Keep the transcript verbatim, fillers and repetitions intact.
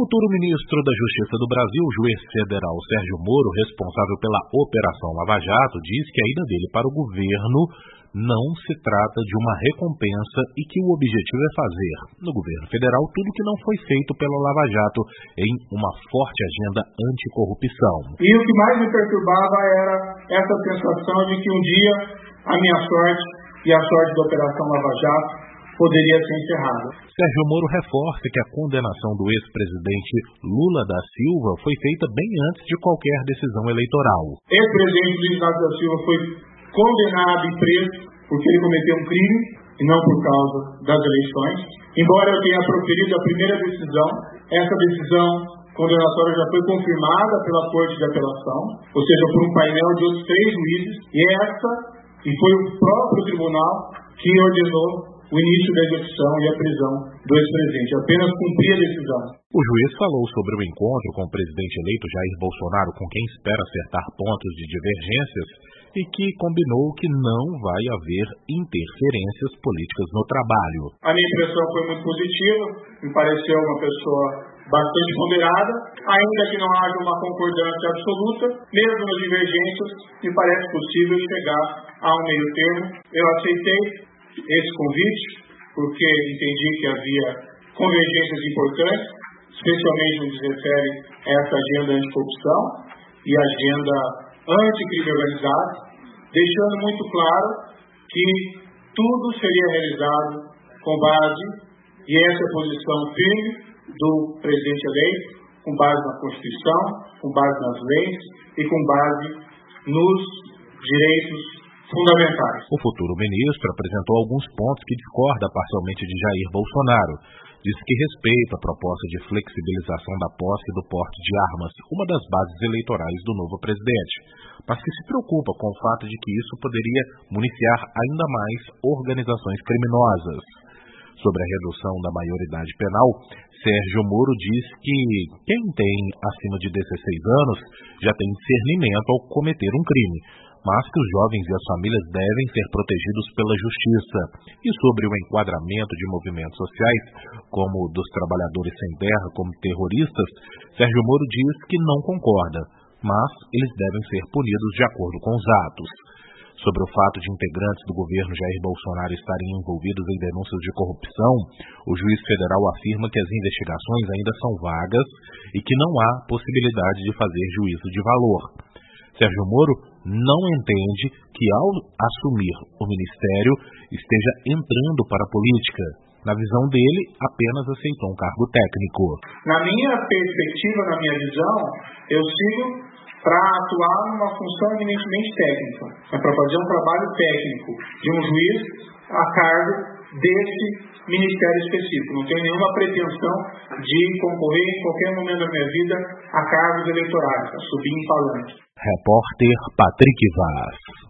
futuro ministro da Justiça do Brasil, o juiz federal Sérgio Moro, responsável pela Operação Lava Jato, diz que a ida dele para o governo não se trata de uma recompensa e que o objetivo é fazer, no governo federal, tudo que não foi feito pela Lava Jato em uma forte agenda anticorrupção. E o que mais me perturbava era essa sensação de que um dia a minha sorte e a sorte da Operação Lava Jato poderia ser encerrada. Sérgio Moro reforça que a condenação do ex-presidente Lula da Silva foi feita bem antes de qualquer decisão eleitoral. O ex-presidente Luiz Inácio da Silva foi condenado e preso porque ele cometeu um crime e não por causa das eleições. Embora eu tenha proferido a primeira decisão, essa decisão condenatória já foi confirmada pela Corte de Apelação, ou seja, por um painel de outros três juízes, e essa, e foi o próprio tribunal que ordenou o início da execução e a prisão do ex-presidente. Apenas cumprir a decisão. O juiz falou sobre o encontro com o presidente eleito Jair Bolsonaro, com quem espera acertar pontos de divergências, e que combinou que não vai haver interferências políticas no trabalho. A minha impressão foi muito positiva, me pareceu uma pessoa bastante ponderada, ainda que não haja uma concordância absoluta, mesmo nas divergências, me parece possível chegar a um meio termo. Eu aceitei esse convite, porque entendi que havia convergências importantes, especialmente no que se refere a essa agenda anticorrupção e agenda anticrime organizado, deixando muito claro que tudo seria realizado com base, e essa é a posição firme do presidente eleito, com base na Constituição, com base nas leis e com base nos direitos fundamentais. O futuro ministro apresentou alguns pontos que discorda parcialmente de Jair Bolsonaro. Diz que respeita a proposta de flexibilização da posse e do porte de armas, uma das bases eleitorais do novo presidente, mas que se preocupa com o fato de que isso poderia municiar ainda mais organizações criminosas. Sobre a redução da maioridade penal, Sérgio Moro diz que quem tem acima de dezesseis anos já tem discernimento ao cometer um crime, mas que os jovens e as famílias devem ser protegidos pela justiça. E sobre o enquadramento de movimentos sociais, como o dos trabalhadores sem terra, como terroristas, Sérgio Moro diz que não concorda, mas eles devem ser punidos de acordo com os atos. Sobre o fato de integrantes do governo Jair Bolsonaro estarem envolvidos em denúncias de corrupção, o juiz federal afirma que as investigações ainda são vagas e que não há possibilidade de fazer juízo de valor. Sérgio Moro não entende que, ao assumir o ministério, esteja entrando para a política. Na visão dele, apenas aceitou um cargo técnico. Na minha perspectiva, na minha visão, eu sigo para atuar numa função eminentemente técnica. É para fazer um trabalho técnico de um juiz a cargo desse ministério específico. Não tenho nenhuma pretensão de concorrer em qualquer momento da minha vida a cargos eleitorais, a subir em falante. Repórter Patrick Vaz.